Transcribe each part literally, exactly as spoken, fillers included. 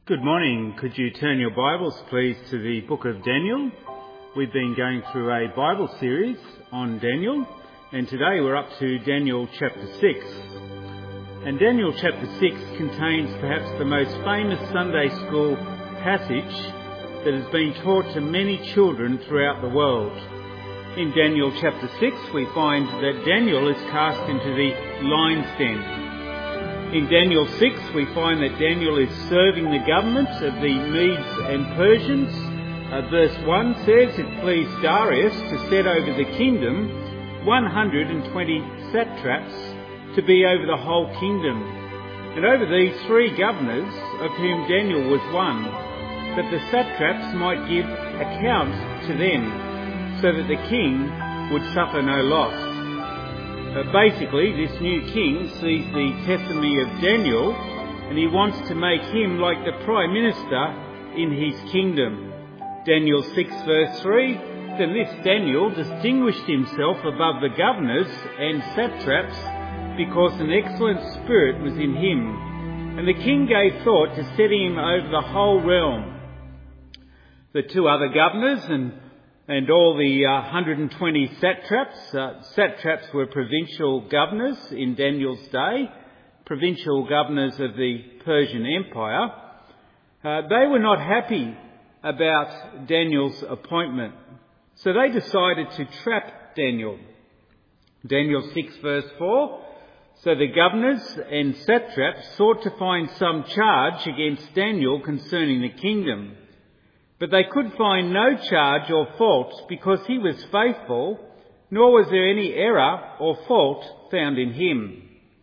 Good morning. Could you turn your Bibles, please, to the book of Daniel? We've been going through a Bible series on Daniel, and today we're up to Daniel chapter six. And Daniel chapter six contains perhaps the most famous Sunday school passage that has been taught to many children throughout the world. In Daniel chapter six, we find that Daniel is cast into the lion's den. In Daniel six, we find that Daniel is serving the government of the Medes and Persians. Uh, verse one says, "It pleased Darius to set over the kingdom one hundred twenty satraps to be over the whole kingdom, and over these three governors, of whom Daniel was one, that the satraps might give account to them, so that the king would suffer no loss." Uh, basically, this new king sees the testimony of Daniel and he wants to make him like the Prime Minister in his kingdom. Daniel six verse three, "Then this Daniel distinguished himself above the governors and satraps because an excellent spirit was in him, and the king gave thought to setting him over the whole realm." The two other governors and And all the uh, one hundred twenty satraps, uh, satraps were provincial governors in Daniel's day, provincial governors of the Persian Empire. Uh, they were not happy about Daniel's appointment, so they decided to trap Daniel. Daniel six verse four, "So the governors and satraps sought to find some charge against Daniel concerning the kingdom. But they could find no charge or fault because he was faithful, nor was there any error or fault found in him."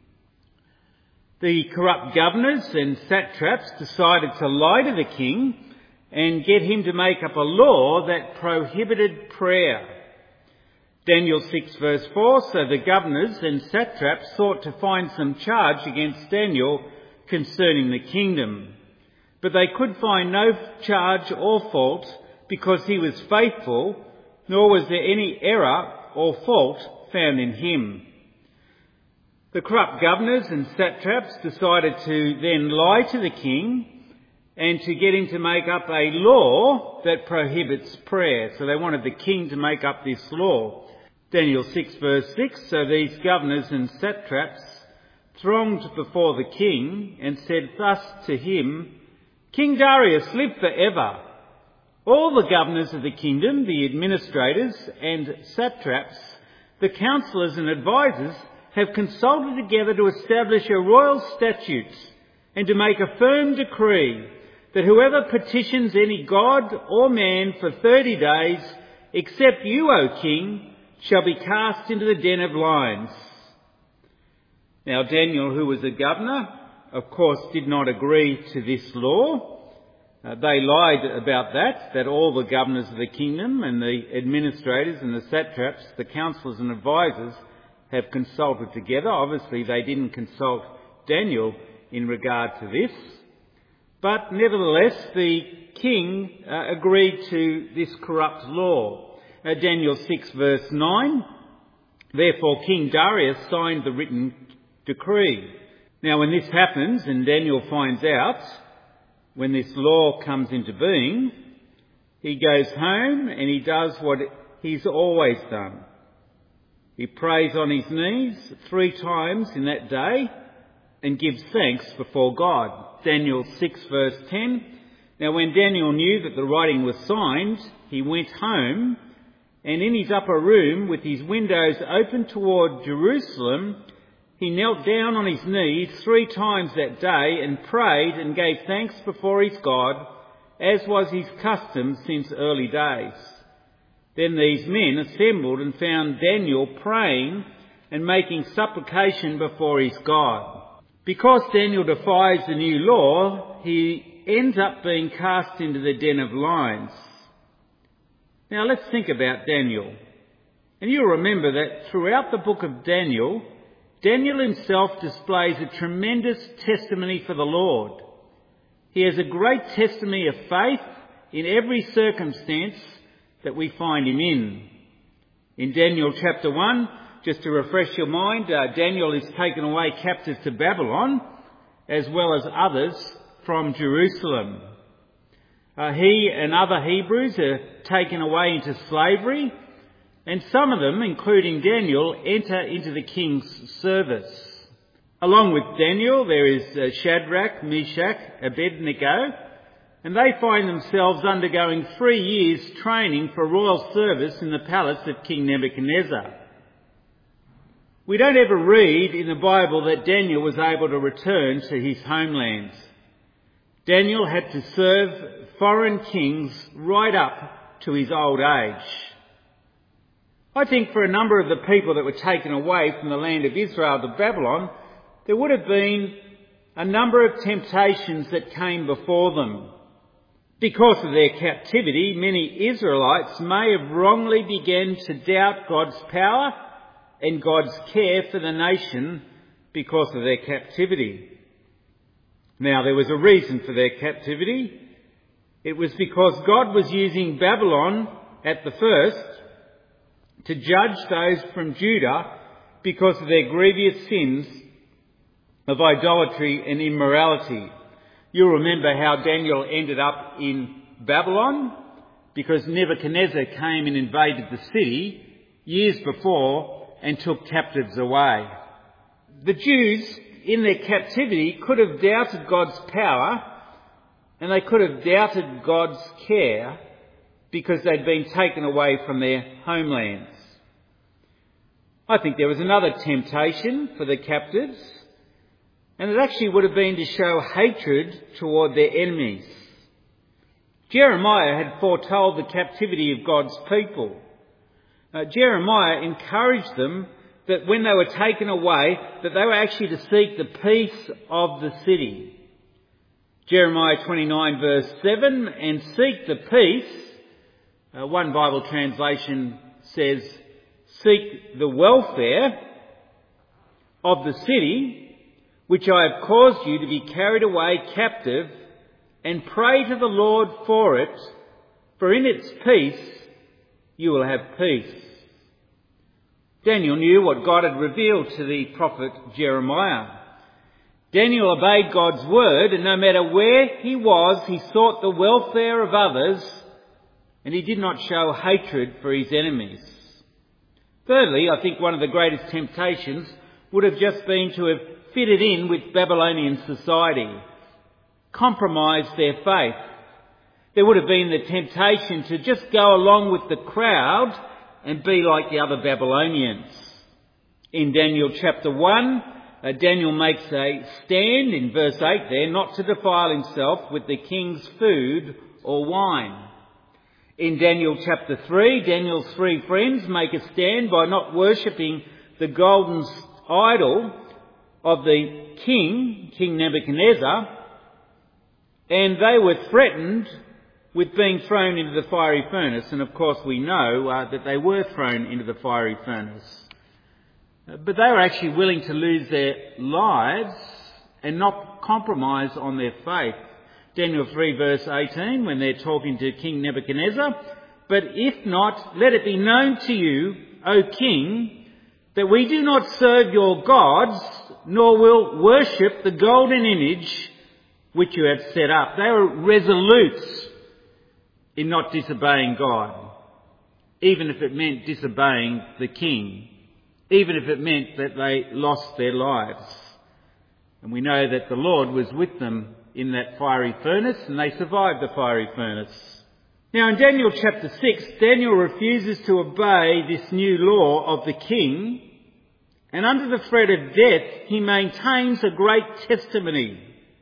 The corrupt governors and satraps decided to lie to the king and get him to make up a law that prohibited prayer. Daniel six verse four, "So the governors and satraps sought to find some charge against Daniel concerning the kingdom. But they could find no charge or fault because he was faithful, nor was there any error or fault found in him." The corrupt governors and satraps decided to then lie to the king and to get him to make up a law that prohibits prayer. So they wanted the king to make up this law. Daniel six verse six, "So these governors and satraps thronged before the king and said thus to him, 'King Darius, live forever. All the governors of the kingdom, the administrators and satraps, the councillors and advisers have consulted together to establish a royal statute and to make a firm decree that whoever petitions any god or man for thirty days, except you, O king, shall be cast into the den of lions.'" Now Daniel, who was a governor, of course, did not agree to this law. Uh, they lied about that, that all the governors of the kingdom and the administrators and the satraps, the councillors and advisers, have consulted together. Obviously, they didn't consult Daniel in regard to this. But nevertheless, the king uh, agreed to this corrupt law. Uh, Daniel six verse nine, "Therefore King Darius signed the written decree." Now, when this happens and Daniel finds out, when this law comes into being, he goes home and he does what he's always done. He prays on his knees three times in that day and gives thanks before God. Daniel six verse ten, "Now when Daniel knew that the writing was signed, he went home, and in his upper room with his windows open toward Jerusalem, he knelt down on his knees three times that day and prayed and gave thanks before his God, as was his custom since early days. Then these men assembled and found Daniel praying and making supplication before his God. Because Daniel defies the new law, he ends up being cast into the den of lions." Now let's think about Daniel. And you'll remember that throughout the book of Daniel, Daniel himself displays a tremendous testimony for the Lord. He has a great testimony of faith in every circumstance that we find him in. In Daniel chapter one, just to refresh your mind, uh, Daniel is taken away captive to Babylon, as well as others from Jerusalem. Uh, he and other Hebrews are taken away into slavery, and some of them, including Daniel, enter into the king's service. Along with Daniel, there is uh, Shadrach, Meshach, Abednego, and they find themselves undergoing three years training for royal service in the palace of King Nebuchadnezzar. We don't ever read in the Bible that Daniel was able to return to his homeland. Daniel had to serve foreign kings right up to his old age. I think for a number of the people that were taken away from the land of Israel to Babylon, there would have been a number of temptations that came before them. Because of their captivity, many Israelites may have wrongly begun to doubt God's power and God's care for the nation because of their captivity. Now, there was a reason for their captivity. It was because God was using Babylon at the first to judge those from Judah because of their grievous sins of idolatry and immorality. You'll remember how Daniel ended up in Babylon because Nebuchadnezzar came and invaded the city years before and took captives away. The Jews, in their captivity, could have doubted God's power, and they could have doubted God's care because they'd been taken away from their homelands. I think there was another temptation for the captives, and it actually would have been to show hatred toward their enemies. Jeremiah had foretold the captivity of God's people. Uh, Jeremiah encouraged them that when they were taken away, that they were actually to seek the peace of the city. Jeremiah twenty-nine verse seven, and seek the peace. Uh, one Bible translation says, seek the welfare of the city, which I have caused you to be carried away captive, and pray to the Lord for it, for in its peace you will have peace. Daniel knew what God had revealed to the prophet Jeremiah. Daniel obeyed God's word, and no matter where he was, he sought the welfare of others, and he did not show hatred for his enemies. Thirdly, I think one of the greatest temptations would have just been to have fitted in with Babylonian society, compromised their faith. There would have been the temptation to just go along with the crowd and be like the other Babylonians. In Daniel chapter one, uh, Daniel makes a stand in verse eight there, not to defile himself with the king's food or wine. In Daniel chapter three, Daniel's three friends make a stand by not worshipping the golden idol of the king, King Nebuchadnezzar, and they were threatened with being thrown into the fiery furnace, and of course we know uh, that they were thrown into the fiery furnace. Uh, but they were actually willing to lose their lives and not compromise on their faith. Daniel three verse eighteen, when they're talking to King Nebuchadnezzar, but if not, let it be known to you, O king, that we do not serve your gods, nor will worship the golden image which you have set up. They were resolute in not disobeying God, even if it meant disobeying the king, even if it meant that they lost their lives. And we know that the Lord was with them in that fiery furnace, and they survived the fiery furnace. Now in Daniel chapter six, Daniel refuses to obey this new law of the king, and under the threat of death, he maintains a great testimony.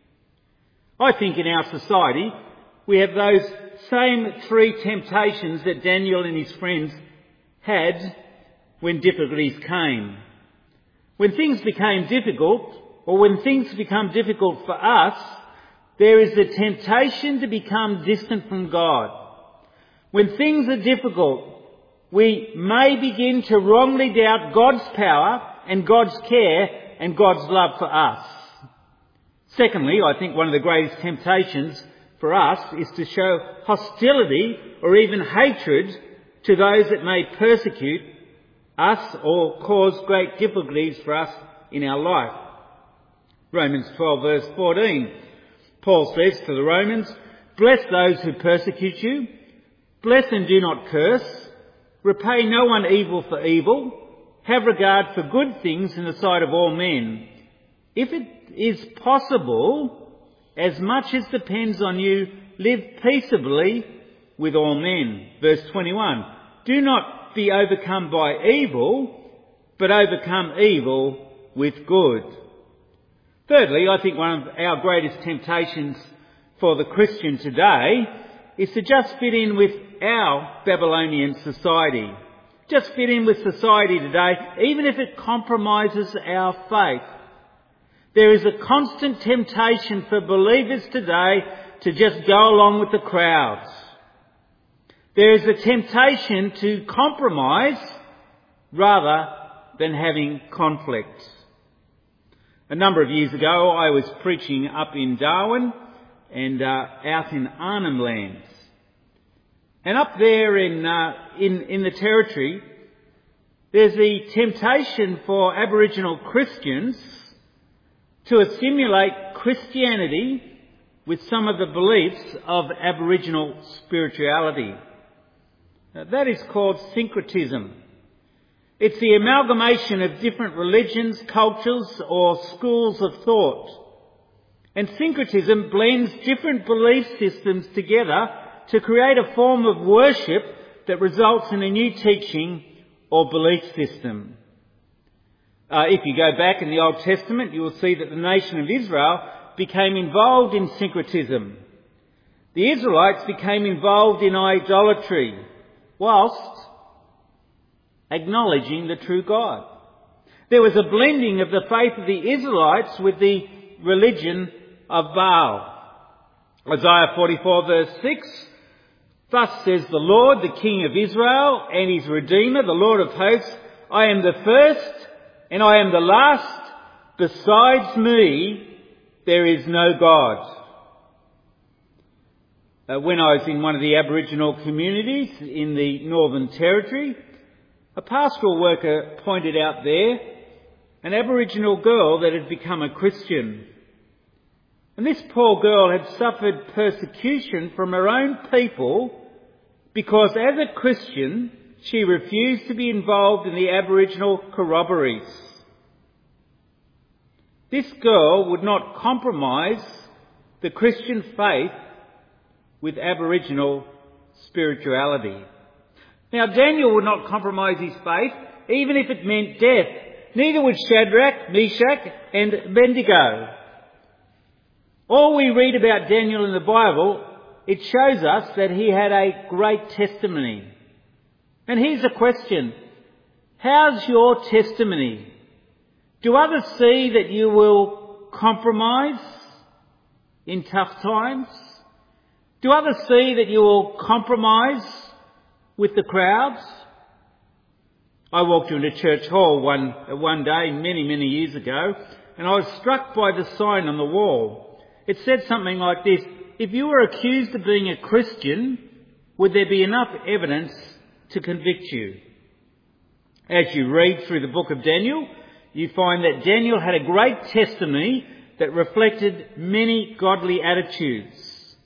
I think in our society, we have those same three temptations that Daniel and his friends had when difficulties came. When things became difficult, or when things become difficult for us, there is the temptation to become distant from God. When things are difficult, we may begin to wrongly doubt God's power and God's care and God's love for us. Secondly, I think one of the greatest temptations for us is to show hostility or even hatred to those that may persecute us or cause great difficulties for us in our life. Romans twelve verse fourteen. Paul says to the Romans, "Bless those who persecute you. Bless and do not curse. Repay no one evil for evil. Have regard for good things in the sight of all men. If it is possible, as much as depends on you, live peaceably with all men." Verse twenty-one, "Do not be overcome by evil, but overcome evil with good." Thirdly, I think one of our greatest temptations for the Christian today is to just fit in with our Babylonian society. Just fit in with society today, even if it compromises our faith. There is a constant temptation for believers today to just go along with the crowds. There is a temptation to compromise rather than having conflict. A number of years ago, I was preaching up in Darwin and uh, out in Arnhem Lands. And up there in, uh, in, in the territory, there's the temptation for Aboriginal Christians to assimilate Christianity with some of the beliefs of Aboriginal spirituality. Now, that is called syncretism. It's the amalgamation of different religions, cultures, or schools of thought. And syncretism blends different belief systems together to create a form of worship that results in a new teaching or belief system. Uh, if you go back in the Old Testament, you will see that the nation of Israel became involved in syncretism. The Israelites became involved in idolatry, whilst acknowledging the true God. There was a blending of the faith of the Israelites with the religion of Baal. Isaiah forty-four verse six, "Thus says the Lord, the King of Israel and his Redeemer, the Lord of hosts, I am the first and I am the last. Besides me, there is no God." Uh, when I was in one of the Aboriginal communities in the Northern Territory, a pastoral worker pointed out there an Aboriginal girl that had become a Christian. And this poor girl had suffered persecution from her own people because as a Christian she refused to be involved in the Aboriginal corroborees. This girl would not compromise the Christian faith with Aboriginal spirituality. Now, Daniel would not compromise his faith, even if it meant death. Neither would Shadrach, Meshach and Abednego. All we read about Daniel in the Bible, it shows us that he had a great testimony. And here's a question. How's your testimony? Do others see that you will compromise in tough times? Do others see that you will compromise with the crowds? I walked into Church Hall one, one day many, many years ago, and I was struck by the sign on the wall. It said something like this: if you were accused of being a Christian, would there be enough evidence to convict you? As you read through the book of Daniel, you find that Daniel had a great testimony that reflected many godly attitudes.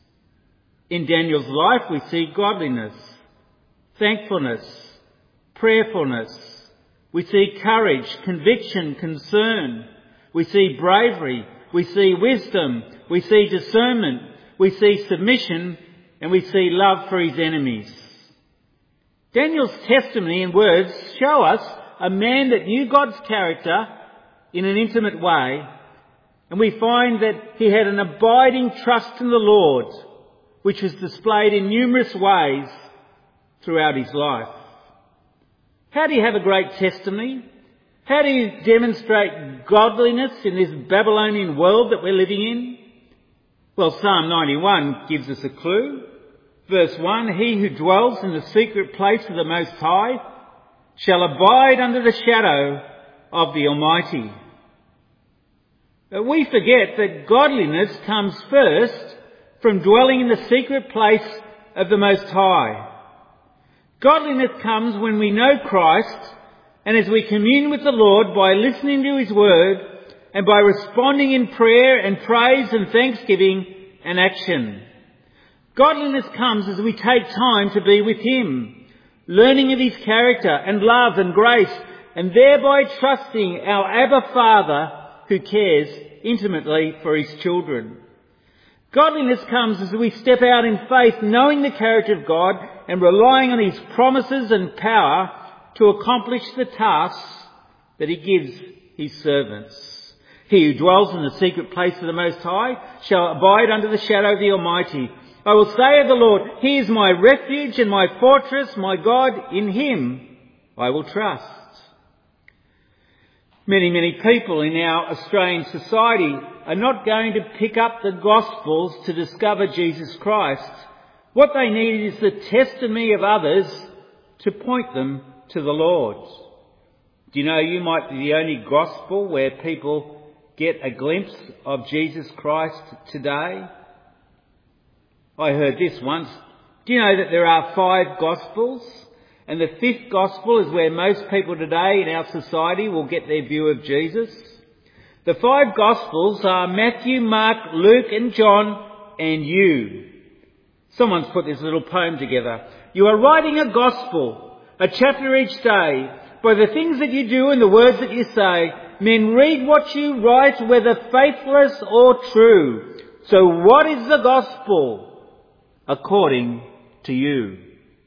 In Daniel's life we see godliness, thankfulness, prayerfulness. We see courage, conviction, concern. We see bravery. We see wisdom. We see discernment. We see submission. And we see love for his enemies. Daniel's testimony and words show us a man that knew God's character in an intimate way. And we find that he had an abiding trust in the Lord, which was displayed in numerous ways throughout his life. How do you have a great testimony? How do you demonstrate godliness in this Babylonian world that we're living in? Well, Psalm ninety-one gives us a clue. Verse one, "He who dwells in the secret place of the Most High shall abide under the shadow of the Almighty." But we forget that godliness comes first from dwelling in the secret place of the Most High. Godliness comes when we know Christ and as we commune with the Lord by listening to his word and by responding in prayer and praise and thanksgiving and action. Godliness comes as we take time to be with him, learning of his character and love and grace, and thereby trusting our Abba Father who cares intimately for his children. Godliness comes as we step out in faith, knowing the character of God and relying on his promises and power to accomplish the tasks that he gives his servants. He who dwells in the secret place of the Most High shall abide under the shadow of the Almighty. I will say of the Lord, he is my refuge and my fortress, my God, in him I will trust. Many, many people in our Australian society are not going to pick up the Gospels to discover Jesus Christ. What they need is the testimony of others to point them to the Lord. Do you know you might be the only Gospel where people get a glimpse of Jesus Christ today? I heard this once. Do you know that there are five Gospels? And the fifth Gospel is where most people today in our society will get their view of Jesus. The five Gospels are Matthew, Mark, Luke and John and you. Someone's put this little poem together. You are writing a Gospel, a chapter each day. By the things that you do and the words that you say, men read what you write, whether faithless or true. So what is the Gospel according to you?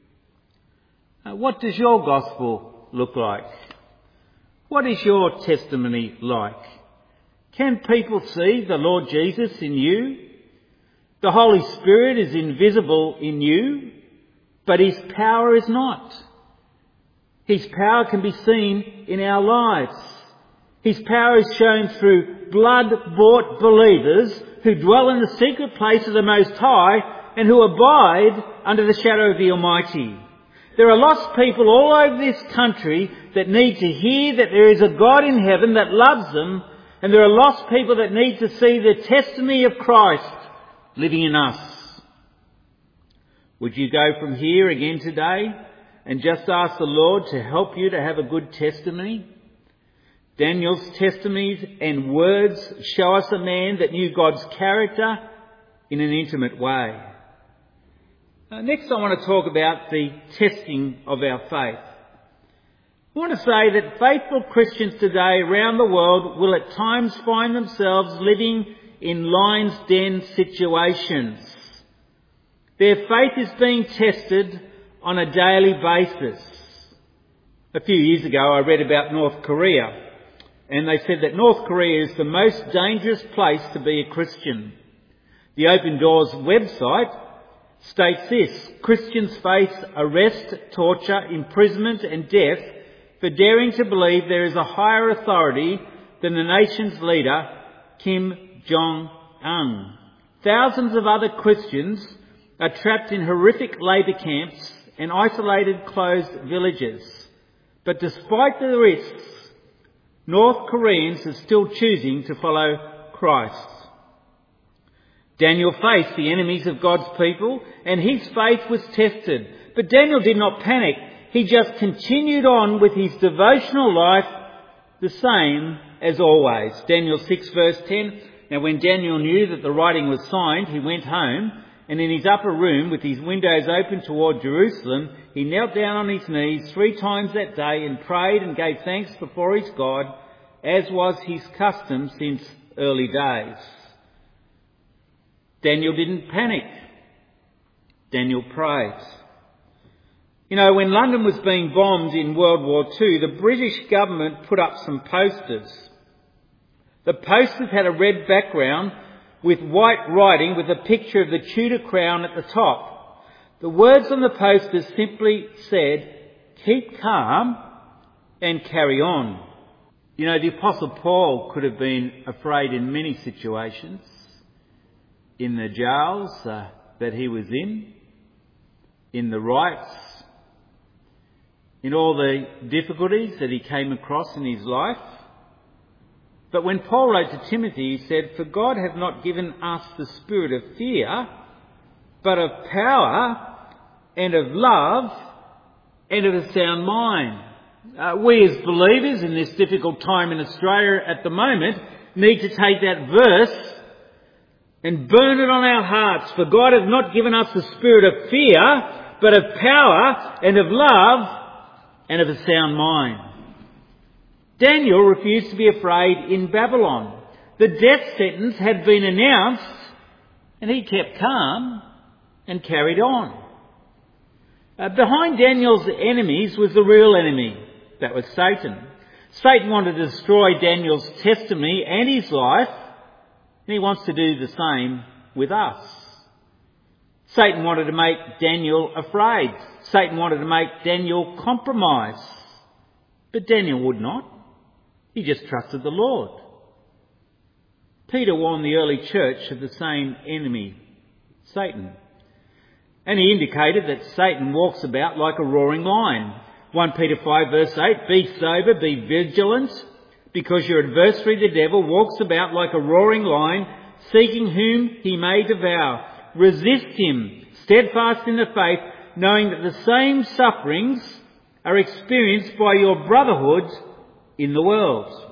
Uh, what does your gospel look like? What is your testimony like? Can people see the Lord Jesus in you? The Holy Spirit is invisible in you, but his power is not. His power can be seen in our lives. His power is shown through blood-bought believers who dwell in the secret place of the Most High and who abide under the shadow of the Almighty. There are lost people all over this country that need to hear that there is a God in heaven that loves them, and there are lost people that need to see the testimony of Christ living in us. Would you go from here again today and just ask the Lord to help you to have a good testimony? Daniel's testimonies and words show us a man that knew God's character in an intimate way. Uh, next I want to talk about the testing of our faith. I want to say that faithful Christians today around the world will at times find themselves living in lion's den situations. Their faith is being tested on a daily basis. A few years ago I read about North Korea, and they said that North Korea is the most dangerous place to be a Christian. The Open Doors website states this: Christians face arrest, torture, imprisonment and death for daring to believe there is a higher authority than the nation's leader, Kim Jong-un. Thousands of other Christians are trapped in horrific labour camps and isolated closed villages. But despite the risks, North Koreans are still choosing to follow Christ. Daniel faced the enemies of God's people and his faith was tested. But Daniel did not panic. He just continued on with his devotional life the same as always. Daniel six verse ten. Now when Daniel knew that the writing was signed, he went home, and in his upper room with his windows open toward Jerusalem, he knelt down on his knees three times that day and prayed and gave thanks before his God, as was his custom since early days. Daniel didn't panic. Daniel prayed. You know, when London was being bombed in World War Two, the British government put up some posters. The posters had a red background with white writing with a picture of the Tudor crown at the top. The words on the posters simply said, "Keep calm and carry on." You know, the Apostle Paul could have been afraid in many situations. In the jails uh, that he was in, in the riots, in all the difficulties that he came across in his life. But when Paul wrote to Timothy, he said, "For God hath not given us the spirit of fear, but of power and of love and of a sound mind." Uh, we as believers in this difficult time in Australia at the moment need to take that verse and burn it on our hearts, for God has not given us the spirit of fear, but of power and of love and of a sound mind. Daniel refused to be afraid in Babylon. The death sentence had been announced, and he kept calm and carried on. Uh, behind Daniel's enemies was the real enemy. That was Satan. Satan wanted to destroy Daniel's testimony and his life, and he wants to do the same with us. Satan wanted to make Daniel afraid. Satan wanted to make Daniel compromise. But Daniel would not. He just trusted the Lord. Peter warned the early church of the same enemy, Satan. And he indicated that Satan walks about like a roaring lion. First Peter five verse eight, be sober, be vigilant, because your adversary the devil walks about like a roaring lion, seeking whom he may devour. Resist him, steadfast in the faith, knowing that the same sufferings are experienced by your brotherhood in the world.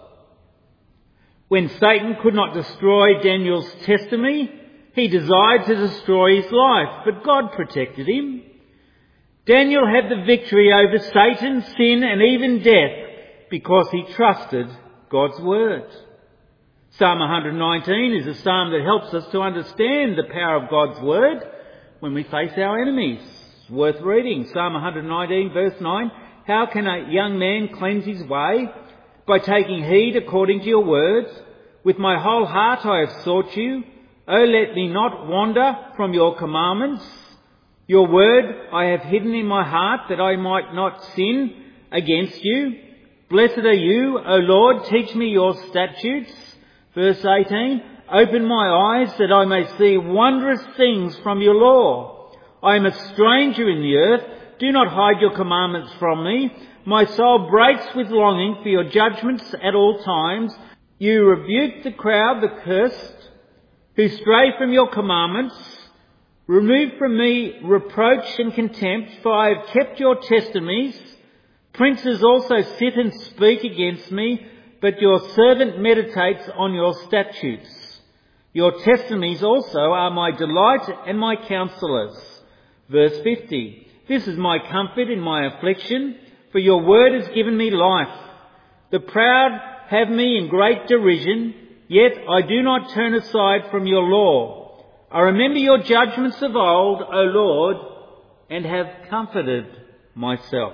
When Satan could not destroy Daniel's testimony, he desired to destroy his life, but God protected him. Daniel had the victory over Satan, sin and even death because he trusted God's word. Psalm one nineteen is a psalm that helps us to understand the power of God's word when we face our enemies. It's worth reading. Psalm one nineteen verse nine, how can a young man cleanse his way? By taking heed according to your words. With my whole heart I have sought you. Oh, let me not wander from your commandments. Your word I have hidden in my heart that I might not sin against you. Blessed are you, O Lord, teach me your statutes. Verse eighteen, open my eyes that I may see wondrous things from your law. I am a stranger in the earth. Do not hide your commandments from me. My soul breaks with longing for your judgments at all times. You rebuke the crowd, the cursed, who stray from your commandments. Remove from me reproach and contempt, for I have kept your testimonies. Princes also sit and speak against me, but your servant meditates on your statutes. Your testimonies also are my delight and my counsellors. Verse fifty, this is my comfort in my affliction, for your word has given me life. The proud have me in great derision, yet I do not turn aside from your law. I remember your judgments of old, O Lord, and have comforted myself.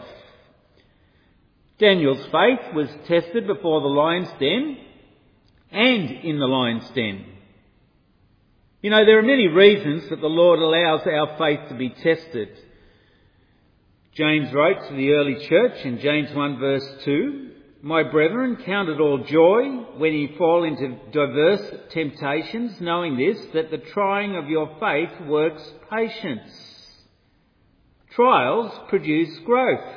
Daniel's faith was tested before the lion's den and in the lion's den. You know, there are many reasons that the Lord allows our faith to be tested. James wrote to the early church in James one verse two, my brethren, count it all joy when ye fall into diverse temptations, knowing this, that the trying of your faith works patience. Trials produce growth.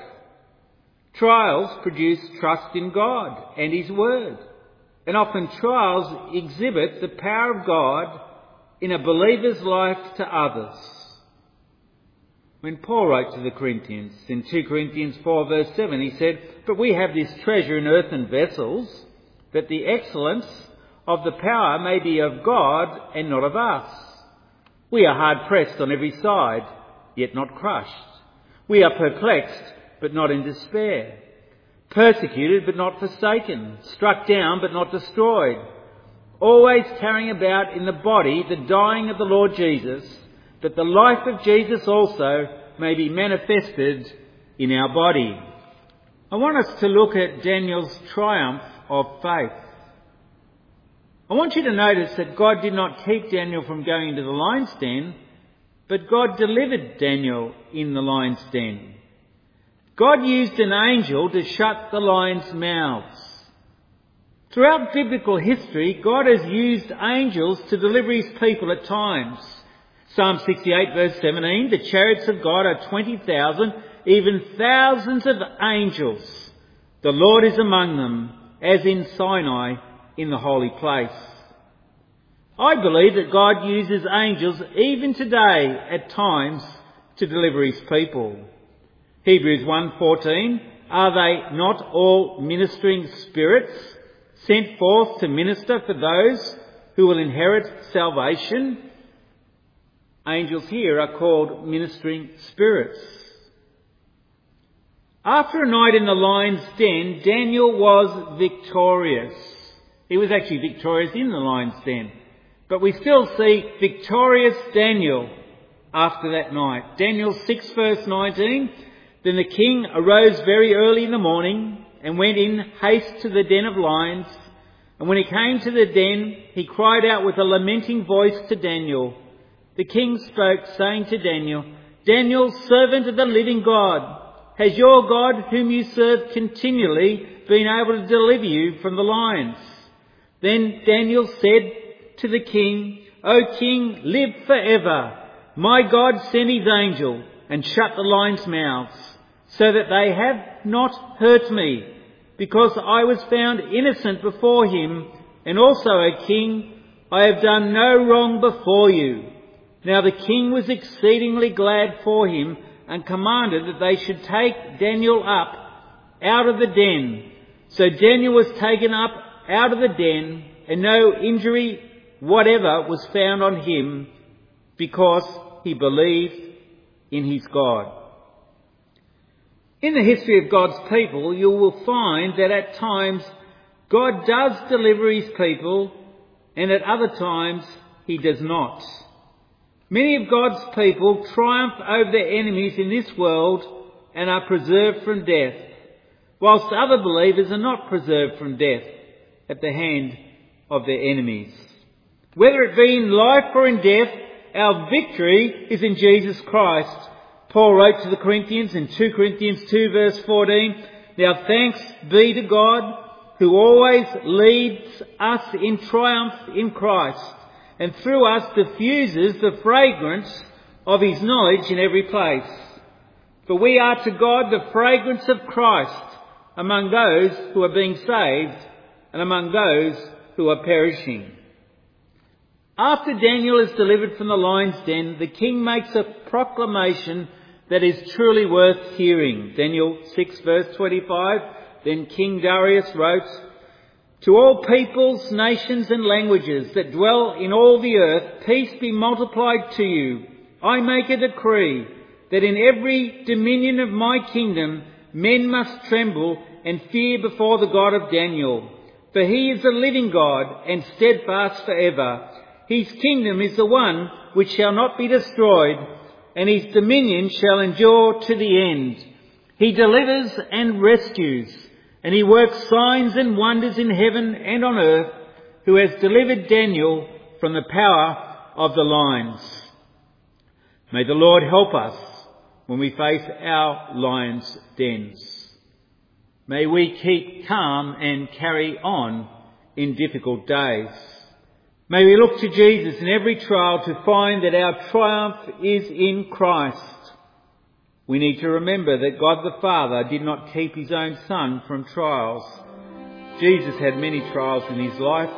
Trials produce trust in God and his word. And often trials exhibit the power of God in a believer's life to others. When Paul wrote to the Corinthians in Second Corinthians four verse seven, he said, but we have this treasure in earthen vessels, that the excellence of the power may be of God and not of us. We are hard pressed on every side, yet not crushed. We are perplexed, but not in despair. Persecuted, but not forsaken. Struck down, but not destroyed. Always carrying about in the body the dying of the Lord Jesus, that the life of Jesus also may be manifested in our body. I want us to look at Daniel's triumph of faith. I want you to notice that God did not keep Daniel from going into the lion's den, but God delivered Daniel in the lion's den. God used an angel to shut the lions' mouths. Throughout biblical history, God has used angels to deliver his people at times. Psalm sixty-eight verse seventeen, the chariots of God are twenty thousand, even thousands of angels. The Lord is among them, as in Sinai in the holy place. I believe that God uses angels even today at times to deliver his people. Hebrews one fourteen, are they not all ministering spirits sent forth to minister for those who will inherit salvation. Angels here are called ministering spirits. After a night in the lion's den, Daniel was victorious. He was actually victorious in the lion's den. But we still see victorious Daniel after that night. Daniel six verse nineteen, then the king arose very early in the morning and went in haste to the den of lions. And when he came to the den, he cried out with a lamenting voice to Daniel. The king spoke, saying to Daniel, Daniel, servant of the living God, has your God, whom you serve continually, been able to deliver you from the lions? Then Daniel said to the king, O king, live forever. My God sent his angel and shut the lions' mouths, so that they have not hurt me, because I was found innocent before him, and also, O king, I have done no wrong before you. Now the king was exceedingly glad for him, and commanded that they should take Daniel up out of the den. So Daniel was taken up out of the den, and no injury whatever was found on him, because he believed in his God. In the history of God's people, you will find that at times God does deliver his people, and at other times he does not. Many of God's people triumph over their enemies in this world and are preserved from death, whilst other believers are not preserved from death at the hand of their enemies. Whether it be in life or in death, our victory is in Jesus Christ. Paul wrote to the Corinthians in two Corinthians two verse fourteen, Now thanks be to God, who always leads us in triumph in Christ, and through us diffuses the fragrance of his knowledge in every place. For we are to God the fragrance of Christ among those who are being saved and among those who are perishing. After Daniel is delivered from the lion's den, the king makes a proclamation that is truly worth hearing. Daniel six verse twenty-five, Then King Darius wrote, To all peoples, nations and languages that dwell in all the earth, peace be multiplied to you. I make a decree that in every dominion of my kingdom men must tremble and fear before the God of Daniel. For he is a living God and steadfast forever. His kingdom is the one which shall not be destroyed, and his dominion shall endure to the end. He delivers and rescues, and he works signs and wonders in heaven and on earth, who has delivered Daniel from the power of the lions. May the Lord help us when we face our lions' dens. May we keep calm and carry on in difficult days. May we look to Jesus in every trial to find that our triumph is in Christ. We need to remember that God the Father did not keep his own Son from trials. Jesus had many trials in his life.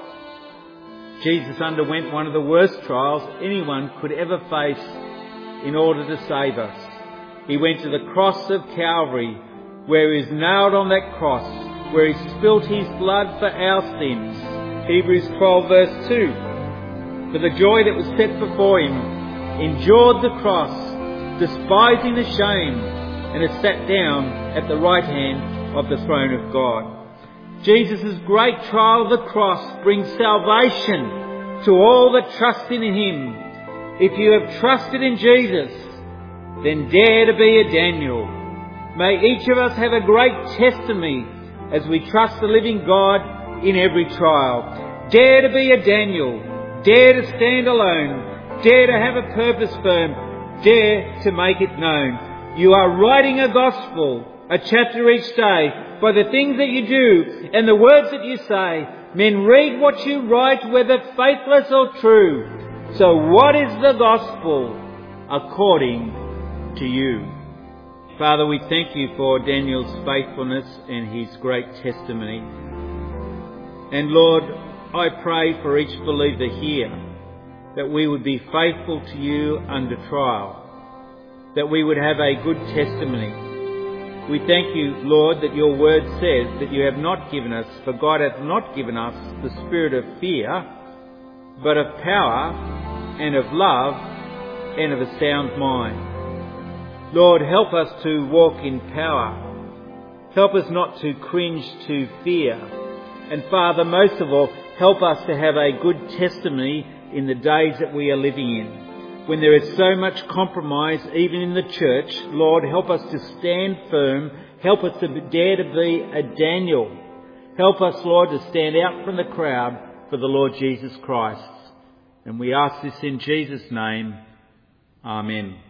Jesus underwent one of the worst trials anyone could ever face in order to save us. He went to the cross of Calvary, where he was nailed on that cross, where he spilt his blood for our sins. Hebrews twelve verse two. For the joy that was set before him, endured the cross, despising the shame, and has sat down at the right hand of the throne of God. Jesus' great trial of the cross brings salvation to all that trust in him. If you have trusted in Jesus, then dare to be a Daniel. May each of us have a great testimony as we trust the living God in every trial. Dare to be a Daniel. Dare to stand alone. Dare to have a purpose firm. Dare to make it known. You are writing a gospel, a chapter each day, by the things that you do and the words that you say. Men read what you write, whether faithless or true. So what is the gospel according to you? Father, we thank you for Daniel's faithfulness and his great testimony. And Lord, I pray for each believer here that we would be faithful to you under trial, that we would have a good testimony. We thank you, Lord, that your word says that you have not given us, for God hath not given us the spirit of fear, but of power and of love and of a sound mind. Lord, help us to walk in power. Help us not to cringe to fear. And Father, most of all, help us to have a good testimony in the days that we are living in. When there is so much compromise, even in the church, Lord, help us to stand firm. Help us to dare to be a Daniel. Help us, Lord, to stand out from the crowd for the Lord Jesus Christ. And we ask this in Jesus' name. Amen.